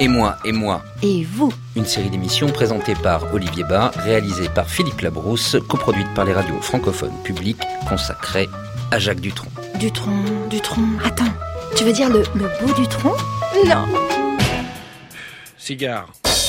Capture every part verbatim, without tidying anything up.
Et moi, et moi. Et vous. Une série d'émissions présentée par Olivier Bas, réalisée par Philippe Labrousse, coproduite par les radios francophones publiques, consacrée à Jacques Dutronc. Dutronc, Dutronc, attends, tu veux dire le, le beau Dutronc ? Non. Cigare.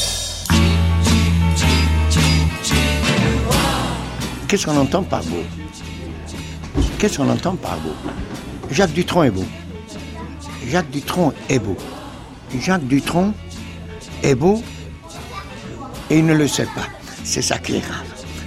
Qu'est-ce qu'on entend par beau ? Qu'est-ce qu'on entend par beau ? Jacques Dutronc est beau. Jacques Dutronc est beau. Jacques Dutronc est beau et il ne le sait pas. C'est ça qui est grave.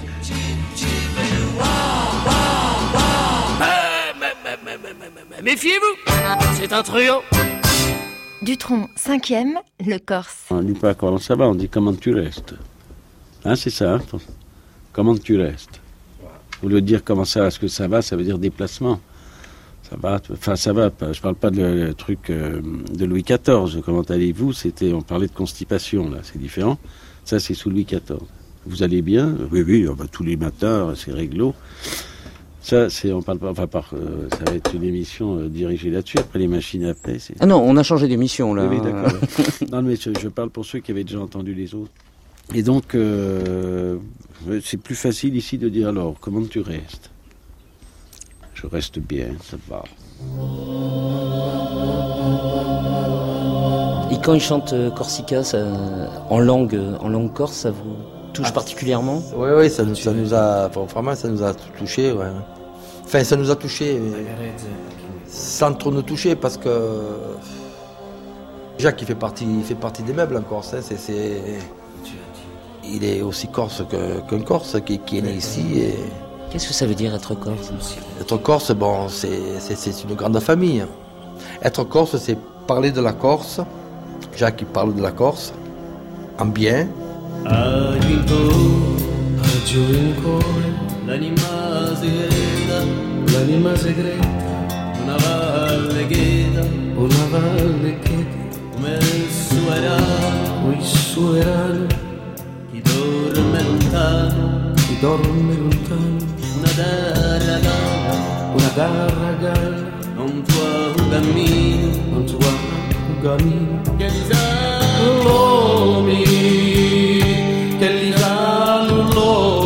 Méfiez-vous, c'est un truand. Dutronc, cinquième, le Corse. On ne dit pas comment ça va, on dit comment tu restes. Hein, c'est ça, hein, comment tu restes. Au lieu de dire comment ça, est-ce que ça va, ça veut dire déplacement. Ça va, enfin ça va, je parle pas de le, le truc euh, de Louis quatorze, comment allez-vous, c'était, on parlait de constipation, là, c'est différent. Ça, c'est sous Louis quatorze. Vous allez bien ? Oui, oui, on va tous les matins, c'est réglo. Ça, c'est, on parle pas, enfin, par, euh, ça va être une émission euh, dirigée là-dessus, après les machines à paix. C'est... Ah non, on a changé d'émission, là. Oui, oui, d'accord. Non, mais je, je parle pour ceux qui avaient déjà entendu les autres. Et donc, euh, c'est plus facile ici de dire, alors, comment tu restes ? Je reste bien, ça va. Et quand il chante Corsica, ça, en langue, en langue corse, ça vous touche ah, particulièrement ? Oui, oui, ça nous, ça nous a, vraiment, ça nous a touché, ouais. Enfin, ça nous a touché, mais sans trop nous toucher, parce que Jacques, il fait partie, il fait partie des meubles en Corse. Hein, c'est, c'est, il est aussi corse que, qu'un Corse qui, qui est né ici. Et... Qu'est-ce que ça veut dire être corse ? Être corse, bon, c'est, c'est, c'est une grande famille. Être corse, c'est parler de la Corse. Jacques, il parle de la Corse, en bien. L'anima segreta, l'anima segreta, una valle quieta, una valle quieta, come il suo erano, come il suo erano, chi dorme lontano, chi dorme lontano, una terra galla, una terra galla, non tuo cammino, non tuo cammino, che li sa l'uomi, che li sa l'uomi.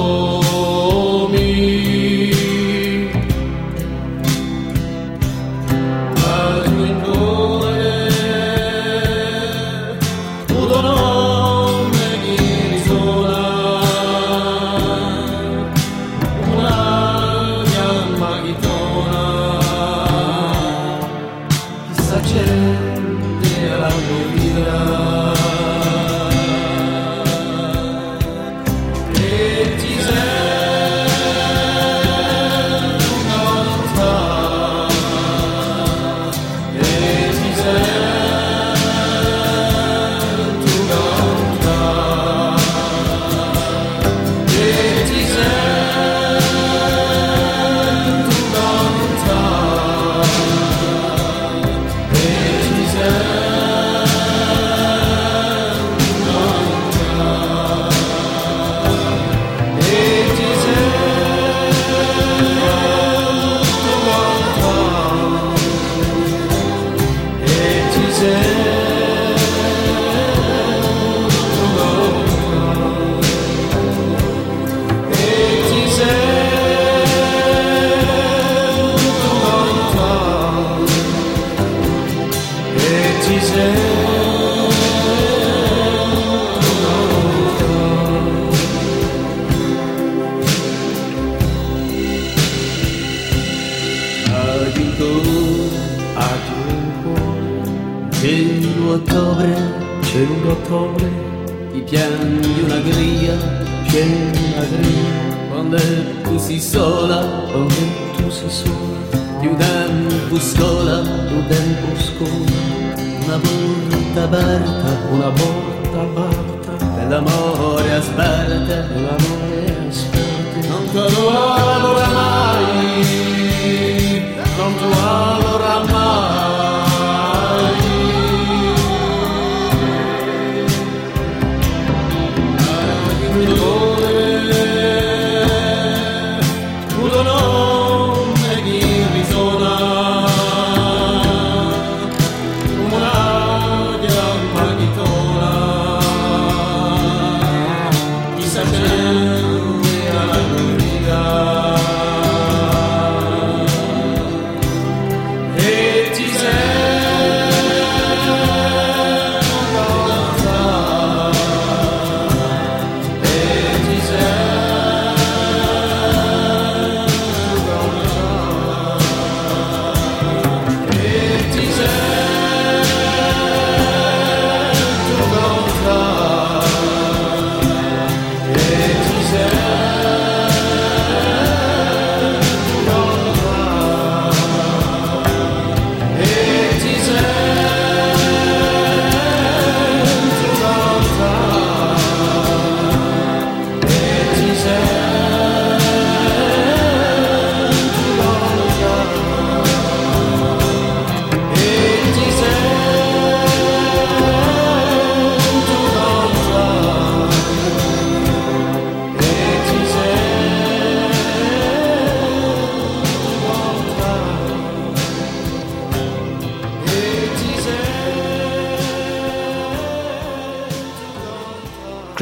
Una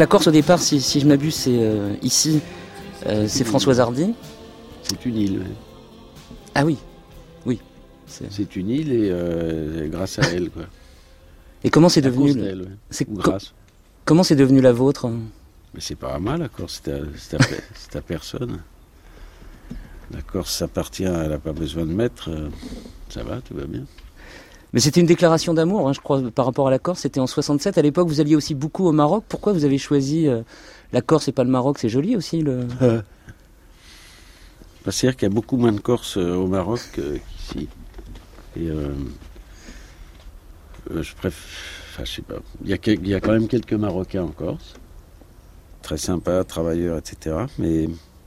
la Corse au départ, si, si je m'abuse, c'est euh, ici, euh, c'est Françoise Hardy. C'est une île. Ouais. Ah oui, oui. C'est, c'est une île et euh, grâce à elle, quoi. Et comment c'est à devenu le... ouais. c'est Ou grâce. Comment c'est devenu la vôtre? Mais c'est pas mal, la Corse, c'est à, c'est à, c'est à personne. La Corse s'appartient, elle n'a pas besoin de maître. Euh, ça va, tout va bien. Mais c'était une déclaration d'amour, hein, je crois, par rapport à la Corse. C'était en soixante-sept. À l'époque, vous alliez aussi beaucoup au Maroc. Pourquoi vous avez choisi euh, la Corse et pas le Maroc? C'est joli aussi. Le... Euh. C'est-à-dire qu'il y a beaucoup moins de Corses euh, au Maroc euh, qu'ici. Et euh, euh, je préfère... Enfin, je sais pas. Il y a, il y a quand même quelques Marocains en Corse. Très sympas, travailleurs, et cetera. Mais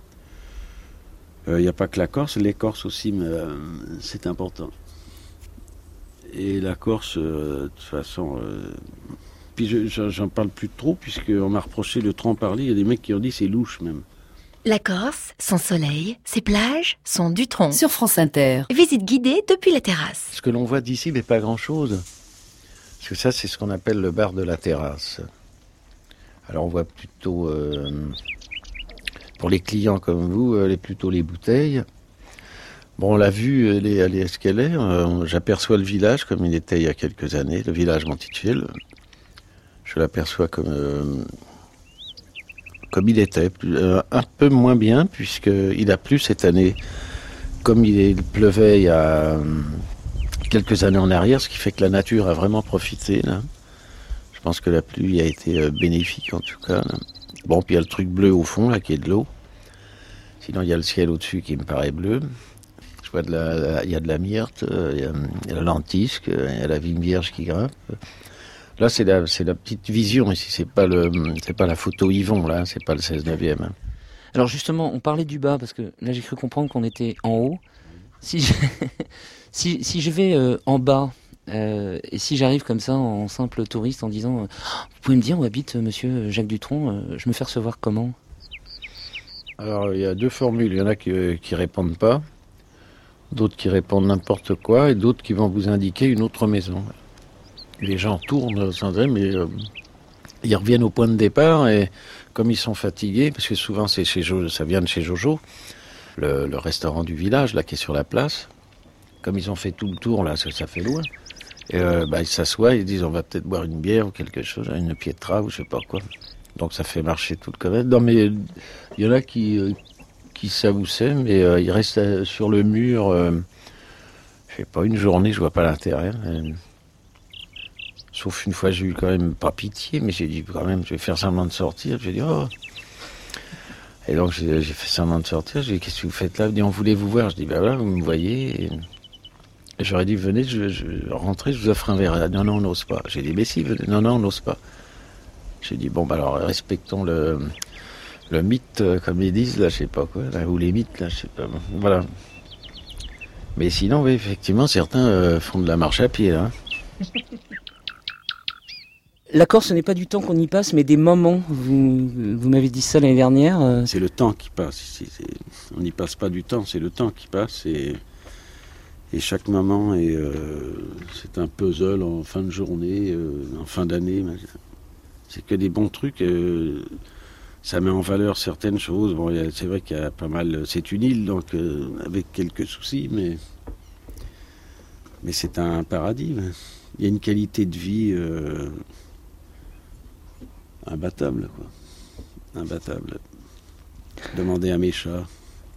il n'y a pas que la Corse. Les Corses aussi, mais, euh, c'est important. Et la Corse, euh, de toute façon... Euh, puis je, j'en parle plus trop, puisqu'on m'a reproché de trop en parler. Il y a des mecs qui ont dit c'est louche, même. La Corse, son soleil, ses plages, son Dutronc. Sur France Inter. Visite guidée depuis la terrasse. Ce que l'on voit d'ici, mais pas grand-chose. Parce que ça, c'est ce qu'on appelle le bar de la terrasse. Alors on voit plutôt, euh, pour les clients comme vous, euh, les, plutôt les bouteilles. Bon, la vue, elle est, elle est ce qu'elle est. Euh, j'aperçois le village comme il était il y a quelques années, le village Monticello. Je l'aperçois comme, euh, comme il était, plus, euh, un peu moins bien, puisqu'il a plu cette année. Comme il, il pleuvait il y a euh, quelques années en arrière, ce qui fait que la nature a vraiment profité, là. Je pense que la pluie a été euh, bénéfique, en tout cas, là. Bon, puis il y a le truc bleu au fond, là, qui est de l'eau. Sinon, il y a le ciel au-dessus qui me paraît bleu. Je vois de la, la, il y a de la myrte, euh, il, y a, il y a la lentisque, il y a la vigne vierge qui grimpe. Là, c'est la, c'est la petite vision ici. C'est pas le, c'est pas la photo Yvon, là. C'est pas le seize neuvième. Alors justement, on parlait du bas, parce que là, j'ai cru comprendre qu'on était en haut. Si je, si, si je vais euh, en bas, euh, et si j'arrive comme ça en simple touriste en disant euh, vous pouvez me dire où habite euh, monsieur Jacques Dutronc, euh, je me fais recevoir comment? Alors, il y a deux formules. Il y en a qui, euh, qui répondent pas, d'autres qui répondent n'importe quoi, et d'autres qui vont vous indiquer une autre maison. Les gens tournent sans dire, mais euh, ils reviennent au point de départ, et comme ils sont fatigués, parce que souvent c'est chez Jo, ça vient de chez Jojo, le, le restaurant du village, là, qui est sur la place, comme ils ont fait tout le tour, là, ça, ça fait loin, et euh, bah, ils s'assoient, ils disent on va peut-être boire une bière ou quelque chose, une pietra ou je sais pas quoi. Donc ça fait marcher tout le commerce. Non mais il y en a qui, euh, qui savent où c'est, mais euh, ils restent euh, sur le mur, euh, je sais pas, une journée, je vois pas l'intérêt. Euh, sauf une fois, j'ai eu quand même pas pitié, mais j'ai dit quand même, je vais faire semblant de sortir. J'ai dit oh. Et donc j'ai, j'ai fait semblant de sortir. J'ai dit qu'est-ce que vous faites là? Il dit on voulait vous voir. Je dis ben voilà, vous me voyez. Et, et j'aurais dit venez, je, je rentrez, je vous offre un verre. Non non, on n'ose pas. J'ai dit mais si, venez. Non non, on n'ose pas. J'ai dit, bon, bah alors, respectons le, le mythe, euh, comme ils disent, là, je sais pas quoi, là, ou les mythes, là, je sais pas, bon, voilà. Mais sinon, oui, effectivement, certains euh, font de la marche à pied, là. La Corse, ce n'est pas du temps qu'on y passe, mais des moments. Vous, vous m'avez dit ça l'année dernière. Euh... C'est le temps qui passe ici. C'est... On n'y passe pas du temps, c'est le temps qui passe. Et, et chaque moment, est, euh, c'est un puzzle en fin de journée, euh, en fin d'année. C'est que des bons trucs, euh, ça met en valeur certaines choses. Bon, y a, c'est vrai qu'il y a pas mal. C'est une île, donc euh, avec quelques soucis, mais mais c'est un paradis. Il y a une qualité de vie euh, imbattable, quoi. Imbattable. Demandez à mes chats.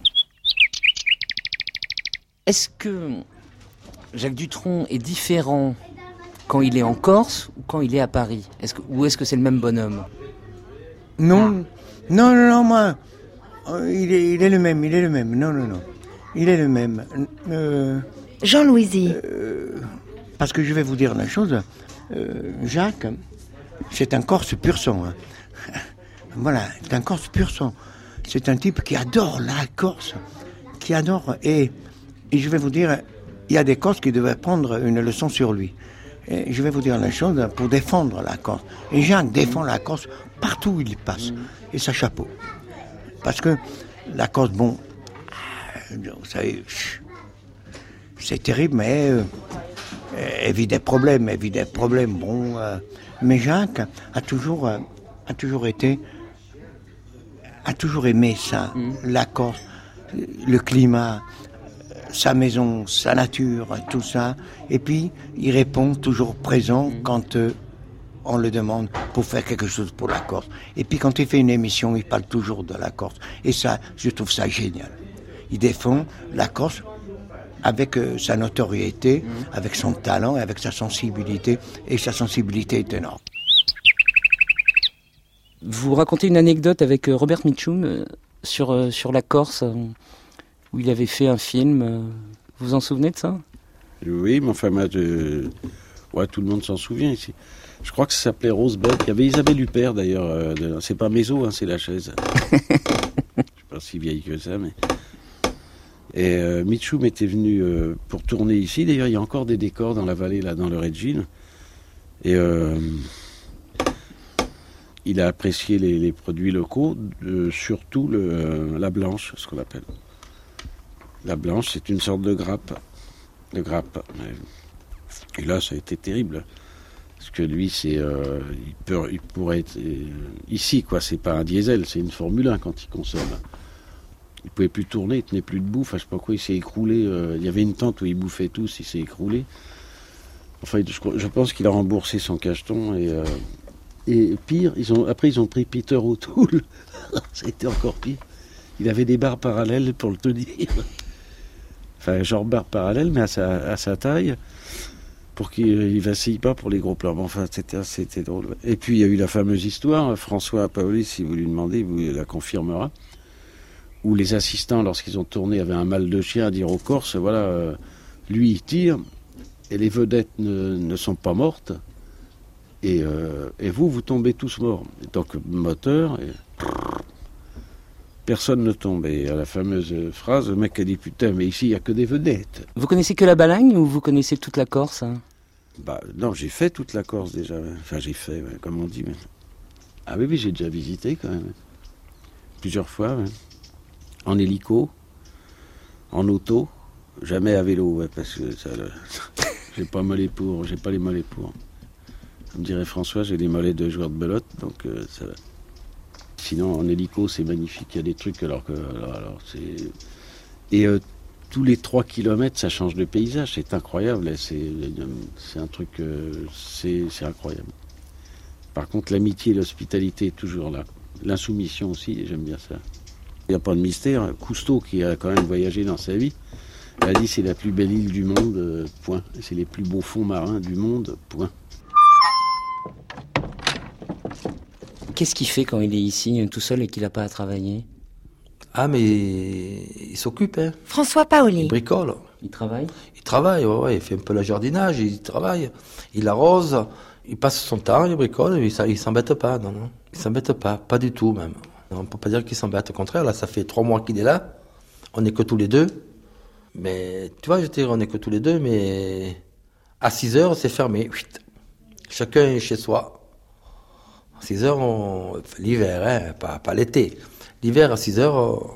Est-ce que Jacques Dutronc est différent quand il est en Corse ou quand il est à Paris? Est-ce que, ou est-ce que c'est le même bonhomme? Non, non, non, non, moi, il est, il est le même, il est le même, non, non, non, il est le même. Euh, Jean Louisy. Euh, parce que je vais vous dire une chose, euh, Jacques, c'est un Corse pur sang. Hein. Voilà, c'est un Corse pur sang. C'est un type qui adore la Corse, qui adore, et, et je vais vous dire, il y a des Corses qui devaient prendre une leçon sur lui. Et je vais vous dire une chose, pour défendre la Corse. Et Jacques défend la Corse partout où il passe. Et ça, chapeau. Parce que la Corse, bon, vous savez, c'est terrible, mais euh, elle vit des problèmes, elle vit des problèmes, bon. Euh, mais Jacques a toujours euh, a toujours été, a toujours aimé ça, mmh. la Corse, le climat, sa maison, sa nature, tout ça. Et puis, il répond toujours présent mmh. quand euh, on le demande pour faire quelque chose pour la Corse. Et puis, quand il fait une émission, il parle toujours de la Corse. Et ça, je trouve ça génial. Il défend la Corse avec euh, sa notoriété, mmh. avec son talent, avec sa sensibilité. Et sa sensibilité est énorme. Vous racontez une anecdote avec Robert Mitchum euh, sur, euh, sur la Corse, euh, où il avait fait un film. Euh, vous vous en souvenez de ça ? Oui, mais enfin, moi, je... ouais, tout le monde s'en souvient ici. Je crois que ça s'appelait Rosebud. Il y avait Isabelle Huppert d'ailleurs. Euh, de... C'est pas Méso, hein, c'est la chaise. Je suis pas si vieille que ça, mais... Et euh, Mitchum était venu euh, pour tourner ici. D'ailleurs, il y a encore des décors dans la vallée, là, dans le Regine. Et... Euh... Il a apprécié les, les produits locaux, euh, surtout le, euh, la blanche, ce qu'on appelle. La blanche, c'est une sorte de grappe. De grappe. Et là, ça a été terrible. Parce que lui, c'est, euh, il, peut, il pourrait être euh, ici, quoi. C'est pas un diesel, c'est une Formule un quand il consomme. Il pouvait plus tourner, il tenait plus debout. Enfin, je sais pas quoi, il s'est écroulé. Euh, il y avait une tente où il bouffait tous, il s'est écroulé. Enfin, je, je pense qu'il a remboursé son cacheton et... Euh, Et pire, ils ont, après ils ont pris Peter O'Toole, ça a été encore pire. Il avait des barres parallèles pour le tenir. Enfin, genre barres parallèles, mais à sa, à sa taille, pour qu'il ne vacille pas pour les gros plans. Bon, enfin, c'était, c'était drôle. Et puis, il y a eu la fameuse histoire, François Paoli, si vous lui demandez, vous la confirmera, où les assistants, lorsqu'ils ont tourné, avaient un mal de chien à dire aux Corses, voilà, euh, lui, il tire, et les vedettes ne, ne sont pas mortes. Et, euh, et vous, vous tombez tous morts. Donc, moteur, et... personne ne tombe. Et à la fameuse phrase, le mec a dit, putain, mais ici, il n'y a que des vedettes. Vous connaissez que la Balagne ou vous connaissez toute la Corse, hein ? Bah, non, j'ai fait toute la Corse déjà. Enfin, j'ai fait, ouais, comme on dit. Mais... Ah oui, oui, j'ai déjà visité quand même. Plusieurs fois, ouais. En hélico, en auto, jamais à vélo, ouais, parce que ça, le... j'ai pas mollets pour, j'ai pas les mollets pour. Comme dirait François, j'ai des mollets de joueur de belote, donc euh, ça va. Sinon, en hélico, c'est magnifique. Il y a des trucs, alors que... Alors, alors, c'est... Et euh, tous les trois kilomètres, ça change de paysage. C'est incroyable. C'est, c'est un truc... Euh, c'est, c'est incroyable. Par contre, l'amitié et l'hospitalité est toujours là. L'insoumission aussi, j'aime bien ça. Il n'y a pas de mystère. Cousteau, qui a quand même voyagé dans sa vie, a dit c'est la plus belle île du monde, euh, point. C'est les plus beaux fonds marins du monde, point. Qu'est-ce qu'il fait quand il est ici, tout seul, et qu'il n'a pas à travailler ? Ah, mais il s'occupe, hein. François Paoli. Il bricole. Il travaille ? Il travaille, ouais, ouais, il fait un peu le jardinage, il travaille, il arrose, il passe son temps, il bricole, il ne s'embête pas, non, non. Il ne s'embête pas, pas du tout même. On ne peut pas dire qu'il s'embête, au contraire, là, ça fait trois mois qu'il est là, on n'est que tous les deux. Mais, tu vois, je te dis, on n'est que tous les deux, mais à six heures, c'est fermé. Chacun est chez soi. À six heures, on... l'hiver, hein, pas, pas l'été. L'hiver, à six heures, on...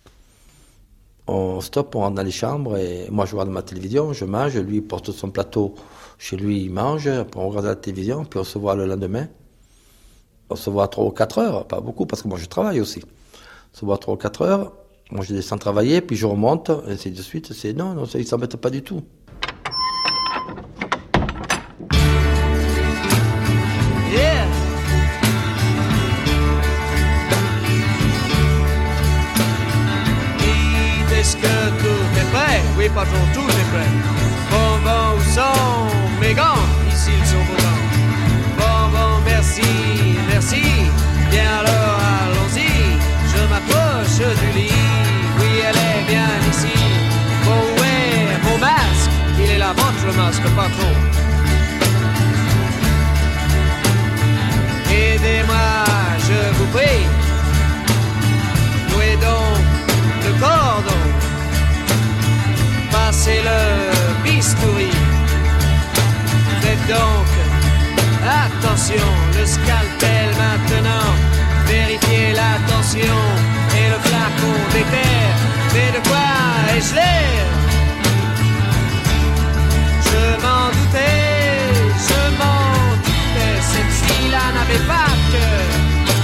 on stoppe, on rentre dans les chambres, et moi, je regarde ma télévision, je mange, lui, il porte son plateau chez lui, il mange, après on regarde la télévision, puis on se voit le lendemain. On se voit à trois ou quatre heures, pas beaucoup, parce que moi, je travaille aussi. On se voit à trois ou quatre heures, moi, je descends travailler, puis je remonte, et ainsi de suite. C'est... Non, non, ça, il ne s'embête pas du tout. Oui, patron, tout est prêt. Bon, bon, où sont mes gants? Ici, ils sont vos gants. Bon, bon, merci, merci. Bien alors, allons-y. Je m'approche du lit. Oui, elle est bien ici. Bon, où est mon masque? Il est là, votre masque, patron. Aidez-moi, je vous prie. Nouez donc le cordon. Passez le bistouri. Faites donc attention, le scalpel maintenant. Vérifiez la tension et le flacon d'éther. Mais de quoi ai-je l'air? Je m'en doutais, je m'en doutais. Cette fille-là n'avait pas de cœur.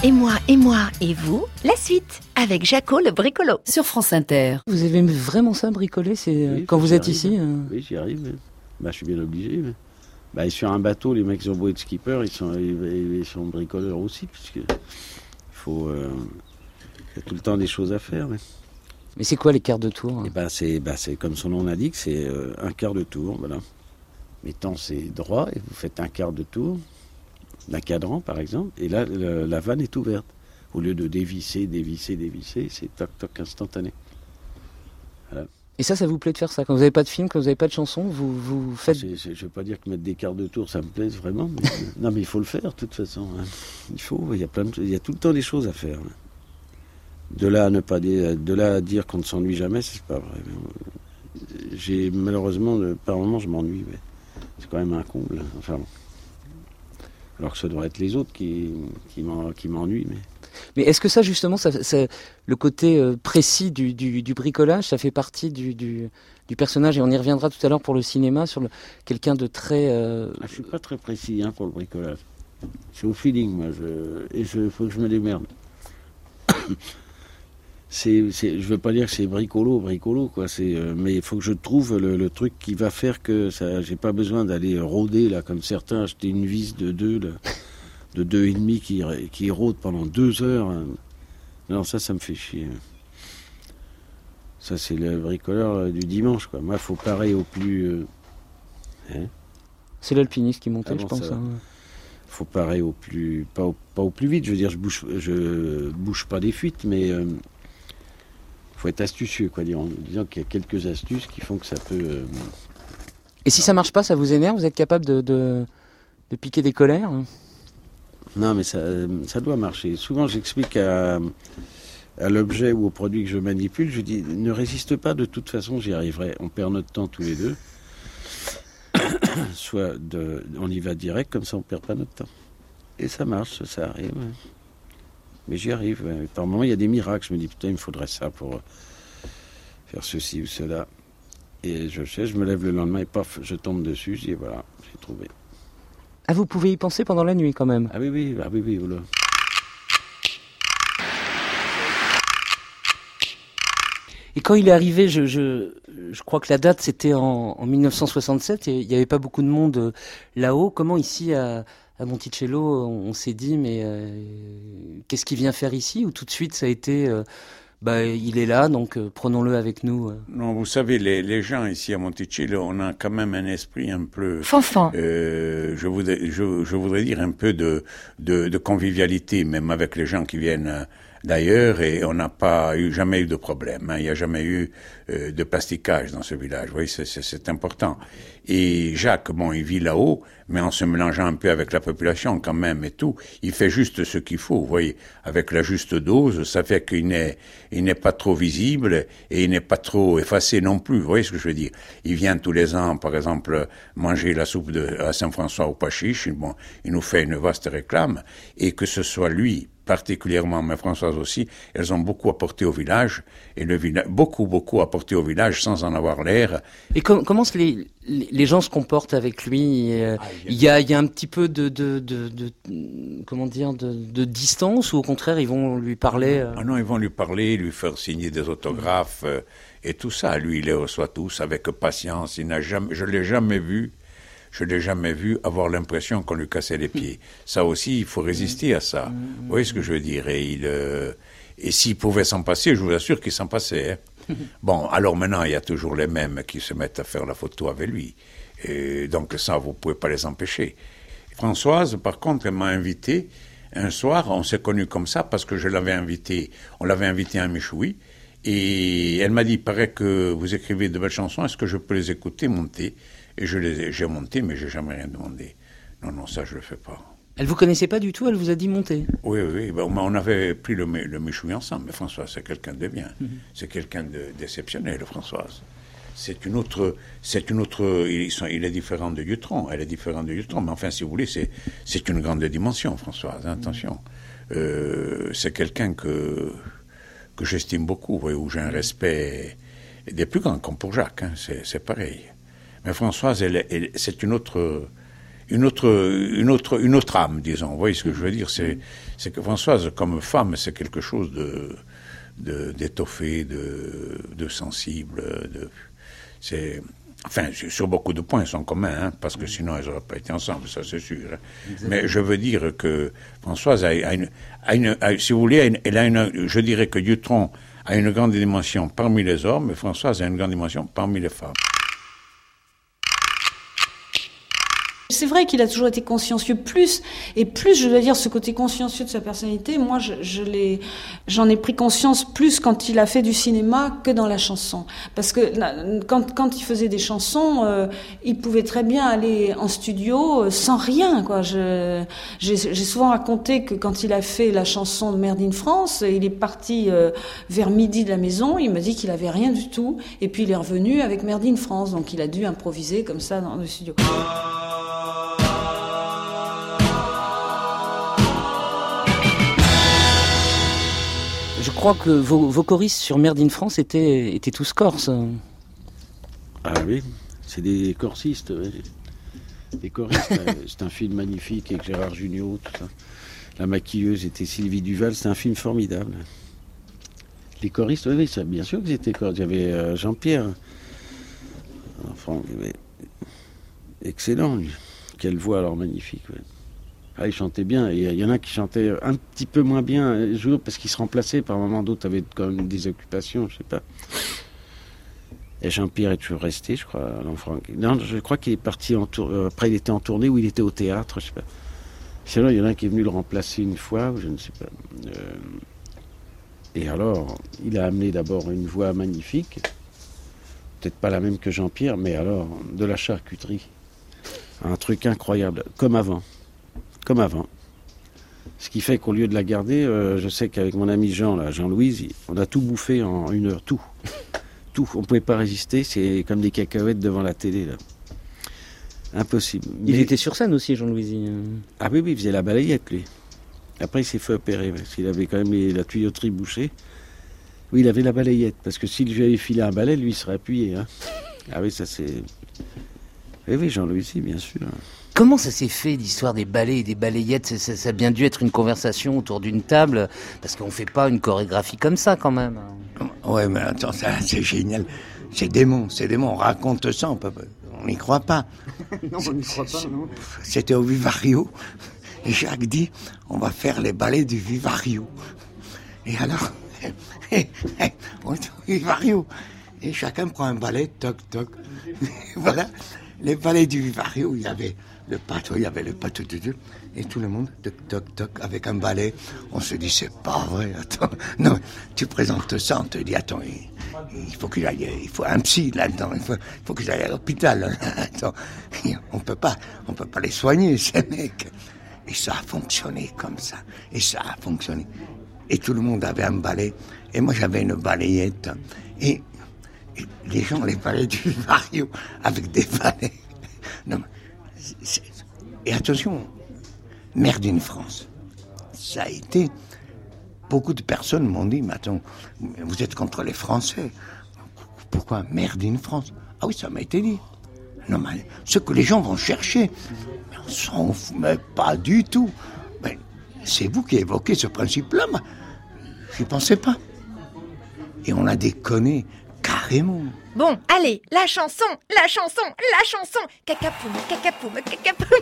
Et moi, et moi, et vous, la suite, avec Jaco le bricolo. Sur France Inter. Vous avez vraiment ça, bricoler, c'est Oui, quand vous êtes arrive. ici euh... Oui, j'y arrive. Mais... Bah, je suis bien obligé. Mais... Bah, sur un bateau, les mecs qui ont beau être skipper, ils sont, ils, ils sont bricoleurs aussi, puisque il faut, euh... il y a tout le temps des choses à faire. Mais, mais c'est quoi les quarts de tour hein? Et bah, c'est, bah, c'est comme son nom l'indique, c'est euh, un quart de tour, voilà. Mettons, c'est droit et vous faites un quart de tour d'un cadran, par exemple, et là, le, la vanne est ouverte. Au lieu de dévisser, dévisser, dévisser, c'est toc, toc, instantané. Voilà. Et ça, ça vous plaît de faire ça? Quand vous n'avez pas de film, quand vous n'avez pas de chanson, vous, vous faites... C'est, c'est, je ne veux pas dire que mettre des quarts de tour, ça me plaise vraiment. Mais, non, mais il faut le faire, de toute façon. Hein. Il faut, il y a plein de, il y a tout le temps des choses à faire. Hein. De là à ne pas dire, de là à dire qu'on ne s'ennuie jamais, c'est pas vrai. J'ai malheureusement, par moments, je m'ennuie, mais c'est quand même un comble. Enfin, alors que ce doit être les autres qui, qui, m'en, qui m'ennuient. Mais... mais est-ce que ça, justement, ça, ça, le côté euh, précis du, du, du bricolage, ça fait partie du, du, du personnage, et on y reviendra tout à l'heure pour le cinéma, sur le, quelqu'un de très... Euh... Ah, je suis pas très précis hein, pour le bricolage. C'est au feeling, moi, je, et il faut que je me démerde. C'est, c'est, je veux pas dire que c'est bricolo, bricolo, quoi. C'est, euh, mais il faut que je trouve le, le truc qui va faire que ça, j'ai pas besoin d'aller rôder là, comme certains, acheter une vis de deux, là, de deux et demi qui, qui rôde pendant deux heures. Hein. Non, ça, ça me fait chier. Ça, c'est le bricoleur du dimanche, quoi. Moi, faut parer au plus. Euh... Hein c'est l'alpiniste qui montait, ah bon, je pense. Hein. Faut parer au plus, pas au, pas au plus vite. Je veux dire, je bouge, je bouge pas des fuites, mais. Euh... faut être astucieux, quoi, en disant qu'il y a quelques astuces qui font que ça peut... Euh... Et si ça marche pas, ça vous énerve? Vous êtes capable de, de, de piquer des colères? Non, mais ça, ça doit marcher. Souvent, j'explique à, à l'objet ou au produit que je manipule, je dis, ne résiste pas, de toute façon, j'y arriverai. On perd notre temps tous les deux. Soit de, on y va direct, comme ça, on perd pas notre temps. Et ça marche, ça arrive. Mais j'y arrive. Ouais. Par moments, il y a des miracles. Je me dis, putain, il me faudrait ça pour faire ceci ou cela. Et je sais, je me lève le lendemain et paf, je tombe dessus. Je dis, voilà, j'ai trouvé. Ah, vous pouvez y penser pendant la nuit, quand même? Ah oui, oui, ah oui, oui, voilà. Et quand il est arrivé, je, je, je crois que la date, c'était en, en mille neuf cent soixante-sept, et il n'y avait pas beaucoup de monde là-haut. Comment, ici, à... à Monticello, on s'est dit, mais euh, qu'est-ce qu'il vient faire ici? Ou tout de suite, ça a été, euh, bah, il est là, donc euh, prenons-le avec nous. Euh. Non, vous savez, les, les gens ici à Monticello, on a quand même un esprit un peu... Fanfan. Euh, je, voudrais, je, je voudrais dire un peu de, de, de convivialité, même avec les gens qui viennent d'ailleurs, et on n'a pas eu, jamais eu de problème. Hein. Il n'y a jamais eu euh, de plasticage dans ce village. Vous voyez, c'est, c'est, c'est important. Et Jacques, bon, il vit là-haut, mais en se mélangeant un peu avec la population quand même et tout, il fait juste ce qu'il faut, vous voyez, avec la juste dose, ça fait qu'il n'est, il n'est pas trop visible et il n'est pas trop effacé non plus, vous voyez ce que je veux dire. Il vient tous les ans, par exemple, manger la soupe de, à Saint-François au Pachiche, bon, il nous fait une vaste réclame, et que ce soit lui, particulièrement, mais Françoise aussi, elles ont beaucoup apporté au village, et le village, beaucoup, beaucoup apporté au village sans en avoir l'air. Et com- comment les, les, les gens se comportent avec lui? euh, ah, il, y a, il y a un petit peu de, de, de, de comment dire, de, de distance, ou au contraire, ils vont lui parler euh... Ah non, ils vont lui parler, lui faire signer des autographes, euh, et tout ça. Lui, il les reçoit tous avec patience. Il n'a jamais, je l'ai jamais vu. Je l'ai jamais vu avoir l'impression qu'on lui cassait les pieds. Ça aussi, il faut résister à ça. Vous voyez ce que je veux dire? Et, il, euh, et s'il pouvait s'en passer, je vous assure qu'il s'en passait. Hein. Bon, alors maintenant, il y a toujours les mêmes qui se mettent à faire la photo avec lui. Et donc ça, vous ne pouvez pas les empêcher. Françoise, par contre, elle m'a invité. Un soir, on s'est connus comme ça parce que je l'avais invité. On l'avait invité à Michoui. Et elle m'a dit, il paraît que vous écrivez de belles chansons, est-ce que je peux les écouter, monter? Et je les ai, j'ai monté, mais j'ai jamais rien demandé. Non, non, ça, je le fais pas. Elle vous connaissait pas du tout, elle vous a dit monter? Oui, oui, ben, on avait pris le, le Michoui ensemble, mais Françoise, c'est quelqu'un de bien. Mm-hmm. C'est quelqu'un de, d'exceptionnel, Françoise. C'est une autre, c'est une autre, il, il est différent de Dutronc, elle est différente de Dutronc, mais enfin, si vous voulez, c'est, c'est une grande dimension, Françoise, hein, attention. Mm-hmm. Euh, c'est quelqu'un que, que j'estime beaucoup, voyez, où j'ai un respect des plus grands, comme pour Jacques, hein, c'est, c'est pareil. Mais Françoise, elle, elle, c'est une autre, une autre, une autre, une autre âme, disons. Vous voyez ce que je veux dire? C'est, c'est que Françoise, comme femme, c'est quelque chose de, de, d'étoffé, de, de sensible, de, c'est, enfin, sur beaucoup de points, ils sont communs, hein, parce que sinon, elles n'auraient pas été ensemble, ça c'est sûr. Hein. Mais je veux dire que Françoise a, a une, a une a, si vous voulez, a une, elle a une, je dirais que Dutronc a une grande dimension parmi les hommes, et Françoise a une grande dimension parmi les femmes. C'est vrai qu'il a toujours été consciencieux, plus, et plus, je dois dire, ce côté consciencieux de sa personnalité, moi, je, je l'ai, j'en ai pris conscience plus quand il a fait du cinéma que dans la chanson. Parce que quand, quand il faisait des chansons, euh, il pouvait très bien aller en studio sans rien, quoi. Je, j'ai, j'ai souvent raconté que quand il a fait la chanson de Merde in France, il est parti euh, vers midi de la maison, il m'a dit qu'il avait rien du tout, et puis il est revenu avec Merde in France, donc il a dû improviser comme ça dans le studio. Je crois que vos, vos choristes sur Merde in France étaient, étaient tous corses. Ah oui, c'est des corsistes. Ouais. Les choristes, c'est un film magnifique avec Gérard Jugnot, tout ça. La maquilleuse était Sylvie Duval, c'est un film formidable. Les choristes, oui, oui, bien sûr que c'était choristes. Il y avait euh, Jean-Pierre. Enfin, excellent, lui. Quelle voix alors magnifique. Ouais. Ah, il chantait bien, et il y en a qui chantaient un petit peu moins bien un jour parce qu'ils se remplaçaient par moment, d'autres avaient quand même des occupations, je sais pas. Et Jean-Pierre est toujours resté, je crois, l'enfant. Non, je crois qu'il est parti en tour... après il était en tournée ou il était au théâtre, je sais pas. Sinon, il y en a un qui est venu le remplacer une fois, ou je ne sais pas. Euh... Et alors, il a amené d'abord une voix magnifique, peut-être pas la même que Jean-Pierre, mais alors, de la charcuterie. Un truc incroyable, comme avant. Comme avant. Ce qui fait qu'au lieu de la garder, euh, je sais qu'avec mon ami Jean, là, Jean-Louise, on a tout bouffé en une heure, tout. Tout, on ne pouvait pas résister, c'est comme des cacahuètes devant la télé, là. Impossible. Il Mais... était sur scène aussi, Jean-Louis. Ah oui, oui, il faisait la balayette, lui. Après, il s'est fait opérer, parce qu'il avait quand même les, la tuyauterie bouchée. Oui, il avait la balayette, parce que s'il lui avait filé un balai, lui, il serait appuyé. Hein. Ah oui, ça c'est... Oui, oui, Jean-Louis, bien sûr. Comment ça s'est fait, l'histoire des balais et des balayettes? ça, ça, ça a bien dû être une conversation autour d'une table, parce qu'on ne fait pas une chorégraphie comme ça, quand même. Ouais, mais attends, ça, c'est génial. C'est démon, c'est démon. On raconte ça, on peut, on n'y croit pas. Non, on n'y croit pas, non. C'était au Vivario. Et Jacques dit, on va faire les ballets du Vivario. Et alors, on est au Vivario. Et chacun prend un balai, toc, toc. Voilà, les ballets du Vivario, il y avait le pâteau, il y avait le pâteau de Dieu. Et tout le monde, toc, toc, toc, avec un balai. On se dit, c'est pas vrai, attends. Non, tu présentes ça, on te dit, attends, il, il faut qu'il aille, il faut un psy là-dedans, il faut, il faut qu'il aille à l'hôpital. Attends, on peut pas, on peut pas les soigner, ces mecs. Et ça a fonctionné comme ça. Et ça a fonctionné. Et tout le monde avait un balai. Et moi, j'avais une balayette. Et, et les gens les balayaient du Vivario avec des balais. Non, c'est, et attention, Merde in France. Ça a été... Beaucoup de personnes m'ont dit, mais attends, vous êtes contre les Français. Pourquoi Merde in France? Ah oui, ça m'a été dit. Non, mais ce que les gens vont chercher, mais on s'en fout, mais pas du tout. Mais c'est vous qui évoquez ce principe-là, moi. Je n'y pensais pas. Et on a déconné carrément. Bon, allez, la chanson, la chanson, la chanson. Cacapoum, cacapoum, cacapoum.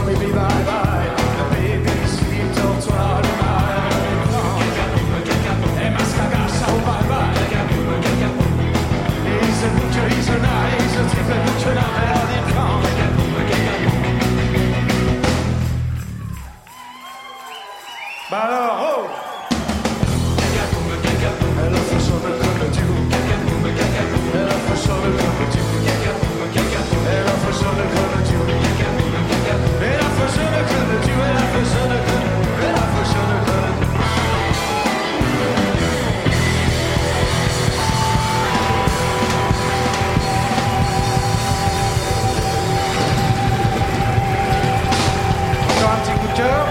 baby bye bye, baby si tortoise de mal. Et mascagassa au bye bye. He's a butcher, he's a knife, he's a type of butcher dans l'air des camps. Bah alors, oh! Elle a fait son de comme tu. Elle a fait son de comme tu. Elle a fait son de comme tu. Elle a fait son de comme tu. Elle a fait son de comme tu. Elle a fait son de comme tu. Encore un petit coup de cœur.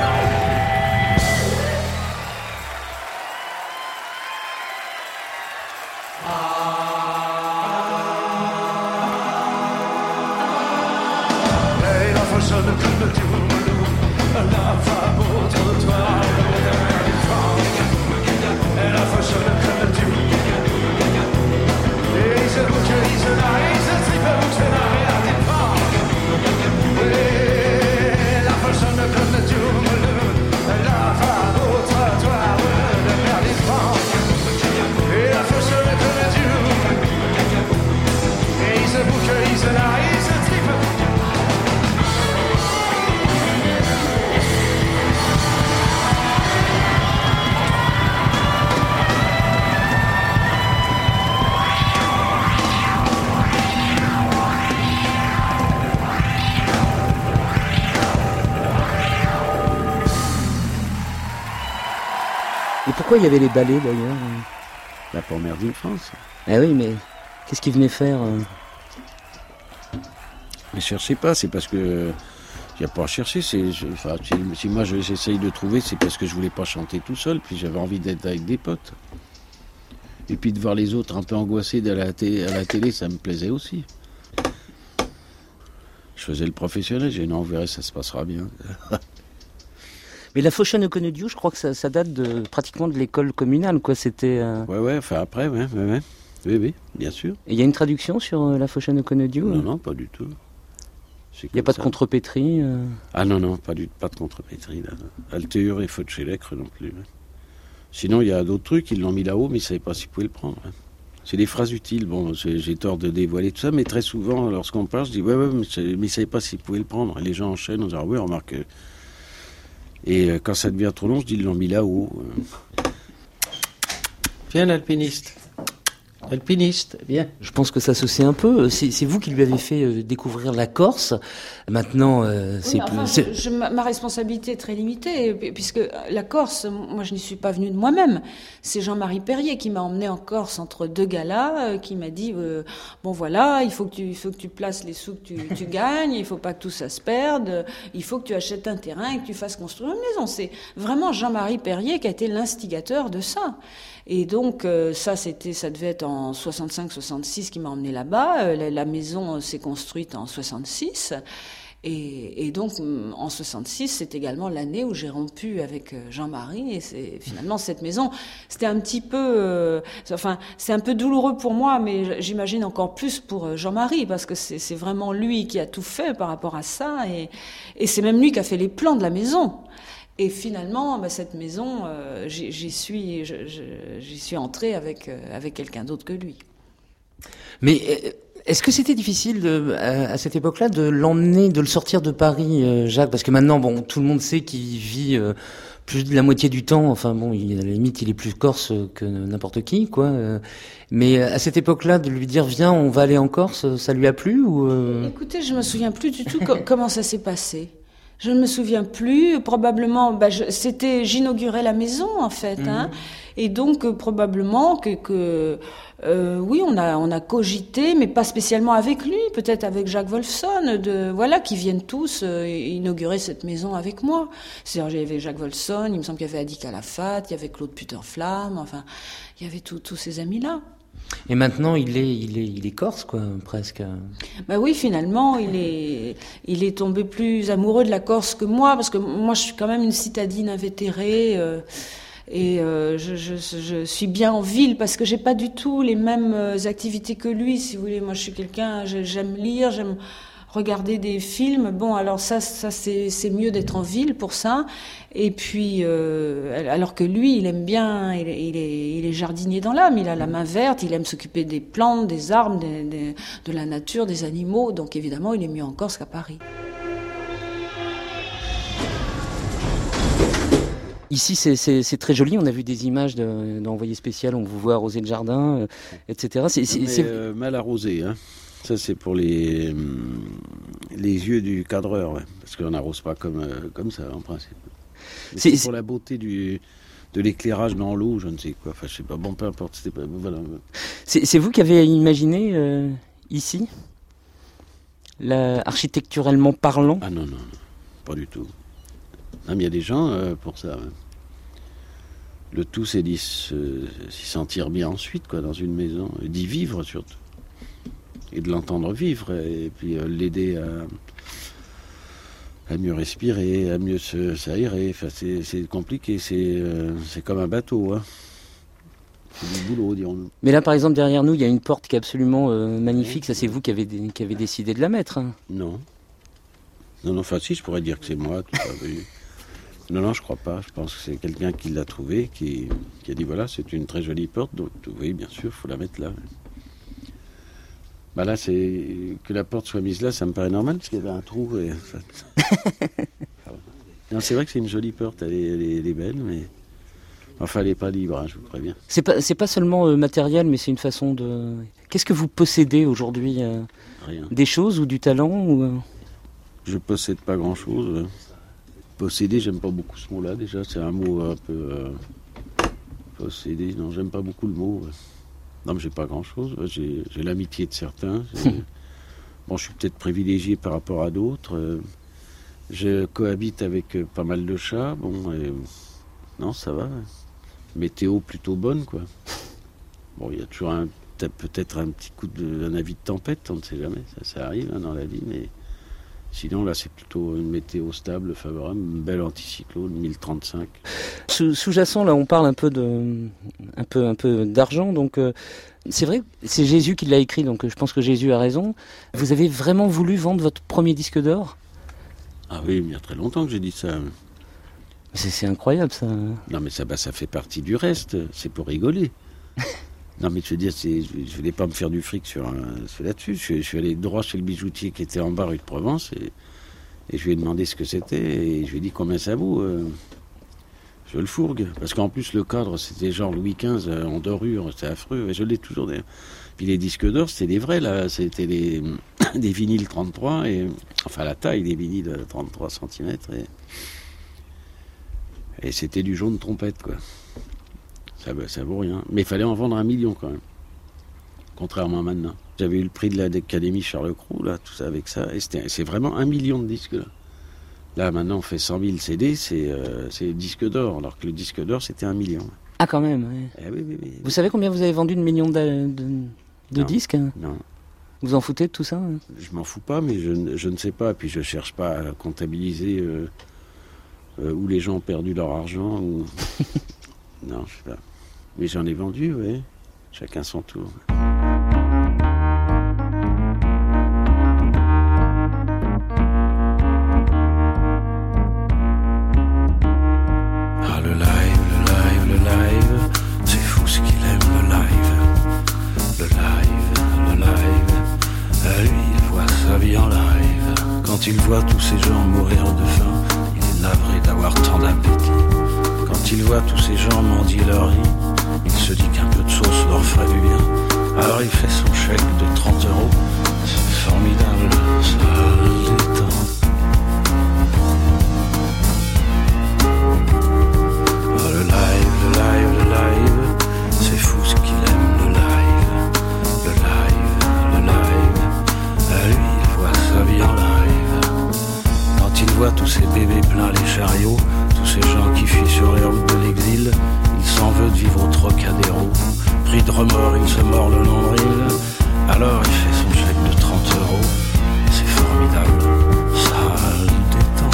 Pourquoi il y avait les ballets d'ailleurs? Bah pour Merde in France. Ah oui, mais qu'est-ce qu'ils venaient faire euh... Mais cherchez pas, c'est parce que il n'y a pas à chercher. C'est, je, enfin, si, si moi je, j'essaye de trouver, c'est parce que je voulais pas chanter tout seul, puis j'avais envie d'être avec des potes. Et puis de voir les autres un peu angoissés à la, télé, à la télé, ça me plaisait aussi. Je faisais le professionnel, j'ai dit non, on verra, ça se passera bien. Mais la Fauchane au Conedieu, je crois que ça, ça date de, pratiquement de l'école communale, quoi. C'était. Euh... Ouais, ouais, enfin après, ouais, ouais, ouais. Oui, oui, bien sûr. Et il y a une traduction sur euh, la Fauchane au Conedieu? Non, non, pas du tout. Il n'y a pas ça. De contrepétrie euh... Ah non, non, pas, du, pas de contrepétrie. Là. Alteur et Faute chez l'Ecre non plus. Hein. Sinon, il y a d'autres trucs, ils l'ont mis là-haut, mais ils ne savaient pas s'ils pouvaient le prendre. Hein. C'est des phrases utiles. Bon, j'ai tort de dévoiler tout ça, mais très souvent, lorsqu'on parle, je dis ouais, ouais, mais, mais ils ne savaient pas s'ils pouvaient le prendre. Et les gens enchaînent en disant oui, remarque. Et quand ça devient trop long, je dis ils l'ont mis là-haut. Viens, l'alpiniste. Alpiniste, bien. Je pense que ça se sait un peu. C'est, c'est vous qui lui avez fait euh, découvrir la Corse. Maintenant, euh, c'est oui, enfin, plus. Je, je, ma responsabilité est très limitée, puisque la Corse, moi, je n'y suis pas venue de moi-même. C'est Jean-Marie Perrier qui m'a emmenée en Corse entre deux galas, euh, qui m'a dit euh, bon voilà, il faut que tu, il faut que tu places les sous que tu, tu gagnes, il faut pas que tout ça se perde, il faut que tu achètes un terrain et que tu fasses construire une maison. C'est vraiment Jean-Marie Perrier qui a été l'instigateur de ça. Et donc euh, ça, c'était, ça devait être en soixante-cinq soixante-six qui m'a emmené là-bas. Euh, la, la maison s'est construite en soixante-six. Et, et donc, en soixante-six, c'est également l'année où j'ai rompu avec Jean-Marie. Et c'est finalement cette maison, c'était un petit peu, euh, enfin, c'est un peu douloureux pour moi, mais j'imagine encore plus pour Jean-Marie, parce que c'est, c'est vraiment lui qui a tout fait par rapport à ça, et, et c'est même lui qui a fait les plans de la maison. Et finalement, bah, cette maison, euh, j'y, j'y suis, je, je, j'y suis entrée avec euh, avec quelqu'un d'autre que lui. Mais euh... est-ce que c'était difficile de, à, à cette époque-là de l'emmener, de le sortir de Paris, euh, Jacques? Parce que maintenant, bon, tout le monde sait qu'il vit euh, plus de la moitié du temps. Enfin bon, il, à la limite, il est plus corse que n'importe qui, quoi. Euh, mais à cette époque-là, de lui dire viens, on va aller en Corse, ça lui a plu ou euh... Écoutez, je me souviens plus du tout co- comment ça s'est passé. Je ne me souviens plus. Probablement, bah, je, c'était, j'inaugurais la maison en fait, mmh. hein, et donc euh, probablement que, que euh, oui, on a, on a cogité, mais pas spécialement avec lui, peut-être avec Jacques Wolfson, de voilà, qui viennent tous euh, inaugurer cette maison avec moi. C'est-à-dire, il y avait Jacques Wolfson, il me semble qu'il y avait Adi Calafat, il y avait Claude Puterflamme, enfin, il y avait tous tous ces amis-là. Et maintenant, il est, il est, il est corse, quoi, presque. Bah oui, finalement, il est, il est tombé plus amoureux de la Corse que moi, parce que moi, je suis quand même une citadine invétérée, euh, et euh, je, je, je suis bien en ville parce que j'ai pas du tout les mêmes activités que lui, si vous voulez. Moi, je suis quelqu'un, j'aime lire, j'aime regarder des films. Bon, alors ça, ça c'est, c'est mieux d'être en ville pour ça. Et puis, euh, alors que lui, il aime bien, il est, il est, il est jardinier dans l'âme, il a la main verte, il aime s'occuper des plantes, des arbres, des, des, de la nature, des animaux. Donc évidemment, il est mieux en Corse qu'à Paris. Ici, c'est, c'est, c'est très joli. On a vu des images de, d'envoyé spécial. On vous voit arroser le jardin, euh, et cetera. C'est, c'est, Mais, c'est... Euh, mal arrosé, hein. Ça, c'est pour les, les yeux du cadreur, ouais. Parce qu'on n'arrose pas comme, euh, comme ça, en principe. Mais c'est, c'est pour la beauté du, de l'éclairage dans l'eau, je ne sais quoi. Enfin, je sais pas. Bon, peu importe. C'était pas, voilà. c'est, c'est vous qui avez imaginé euh, ici, la, architecturellement parlant? Ah non, non, non, pas du tout. Non, mais il y a des gens euh, pour ça. Ouais. Le tout, c'est d'y, se, s'y sentir bien ensuite, quoi, dans une maison, et d'y vivre surtout. Et de l'entendre vivre, et puis euh, l'aider à, à mieux respirer, à mieux se, s'aérer. Enfin, c'est, c'est compliqué, c'est, euh, c'est comme un bateau. Hein. C'est du boulot, dirons-nous. Mais là, par exemple, derrière nous, il y a une porte qui est absolument euh, magnifique. Ça, c'est vous qui avez, qui avez décidé de la mettre. Hein. Non. Non, non, enfin si, je pourrais dire que c'est moi. Tout ça, oui. Non, non, je crois pas. Je pense que c'est quelqu'un qui l'a trouvé, qui, qui a dit voilà, c'est une très jolie porte, donc oui, bien sûr, il faut la mettre là. Bah là, c'est que la porte soit mise là, ça me paraît normal, parce qu'il y avait un trou. Et... non, c'est vrai que c'est une jolie porte, elle est, elle est, elle est belle, mais enfin, elle n'est pas libre, hein, je vous préviens. C'est pas, c'est pas seulement euh, matériel, mais c'est une façon de. Qu'est-ce que vous possédez aujourd'hui euh, Rien. Des choses ou du talent ou, euh... Je possède pas grand-chose. Posséder, j'aime pas beaucoup ce mot-là, déjà. C'est un mot un peu... Euh, posséder, non, j'aime pas beaucoup le mot. Non, mais j'ai pas grand-chose. J'ai, j'ai l'amitié de certains. Bon, je suis peut-être privilégié par rapport à d'autres. Je cohabite avec pas mal de chats. Bon, et... non, ça va. Météo plutôt bonne, quoi. Bon, il y a toujours un, peut-être un petit coup de... un avis de tempête, on ne sait jamais. Ça, ça arrive hein, dans la vie, mais... Sinon, là, c'est plutôt une météo stable, favorable, une belle anticyclone, mille trente-cinq. Sous, sous-jacent, là, on parle un peu, de, un peu, un peu d'argent. Donc, euh, c'est vrai, c'est Jésus qui l'a écrit, donc je pense que Jésus a raison. Vous avez vraiment voulu vendre votre premier disque d'or ? Ah oui, mais il y a très longtemps que j'ai dit ça. C'est, c'est incroyable, ça. Non, mais ça, bah, ça fait partie du reste. C'est pour rigoler. Non, mais je veux dire, c'est, je ne voulais pas me faire du fric sur, un, sur là-dessus. Je, je suis allé droit chez le bijoutier qui était en bas rue de Provence et, et je lui ai demandé ce que c'était et je lui ai dit combien ça vaut. Euh, je le fourgue. Parce qu'en plus, le cadre, c'était genre Louis quinze euh, en dorure, c'était affreux. Et je l'ai toujours d'ailleurs. Puis les disques d'or, c'était les vrais, là. C'était les, des vinyles trente-trois, et, enfin la taille des vinyles trente-trois centimètres. Et, et c'était du jaune trompette, quoi. Ça, ça vaut rien. Mais il fallait en vendre un million quand même. Contrairement à maintenant. J'avais eu le prix de l'Académie Charles Cros, là, tout ça avec ça. Et c'était, c'est vraiment un million de disques là. Là, maintenant, on fait cent mille C D, c'est, euh, c'est disque d'or. Alors que le disque d'or, c'était un million. Ah, quand même, oui. Eh oui, oui, oui. Vous savez combien vous avez vendu de millions de, de, de non, disques hein? Non. Vous en foutez de tout ça hein? Je m'en fous pas, mais je, je ne sais pas. Puis je cherche pas à comptabiliser euh, euh, où les gens ont perdu leur argent. Ou... non, je sais pas. Mais j'en ai vendu, oui. Chacun son tour. Ah, le live, le live, le live, c'est fou ce qu'il aime, le live. Le live, le live, à lui, il voit sa vie en live. Quand il voit tous ces gens mourir de faim, il est navré d'avoir tant d'appétit. Quand il voit tous ces gens mendier leur vie, il se dit qu'un peu de sauce leur ferait du bien. Alors il fait son chèque de trente euros. C'est formidable, ça le détend. Oh, le live, le live, le live, c'est fou ce qu'il aime, le live. Le live, le live, à lui il voit sa vie en live. Quand il voit tous ces bébés pleins les chariots, tous ces gens qui fuient sur les routes de l'exil, il s'en veut de vivre au Trocadéro. Pris de remords, il se mord le nombril. Alors il fait son chèque de trente euros. C'est formidable, ça le détend.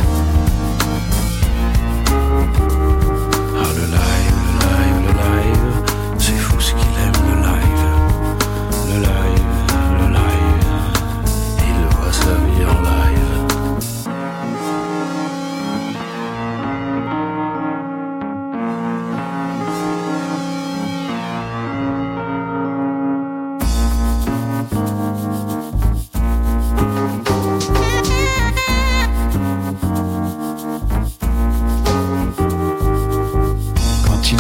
Ah, le live, le live, le live, c'est fou ce qu'il aime, le live. Le live, le live, il voit sa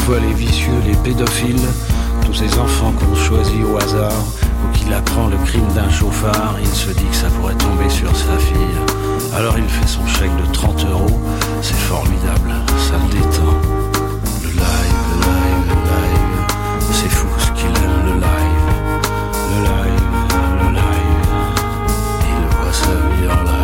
fois les vicieux, les pédophiles, tous ces enfants qu'on choisit au hasard, ou qu'il apprend le crime d'un chauffard, il se dit que ça pourrait tomber sur sa fille. Alors il fait son chèque de trente euros, c'est formidable, ça le détend. Le live, le live, le live, c'est fou ce qu'il aime, le live. Le live, le live, il voit sa vie en live.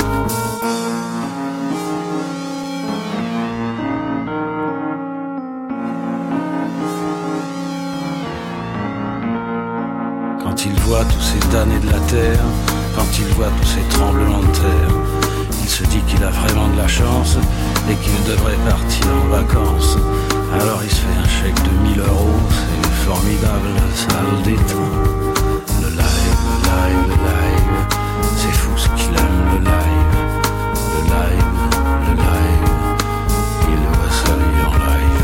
Quand il voit tous ces damnés de la terre, quand il voit tous ces tremblements de terre, il se dit qu'il a vraiment de la chance et qu'il devrait partir en vacances. Alors il se fait un chèque de mille euros, c'est formidable, ça le détend. Le live, le live, le live, c'est fou ce qu'il aime, le live. Le live, le live, il voit sa vie en live.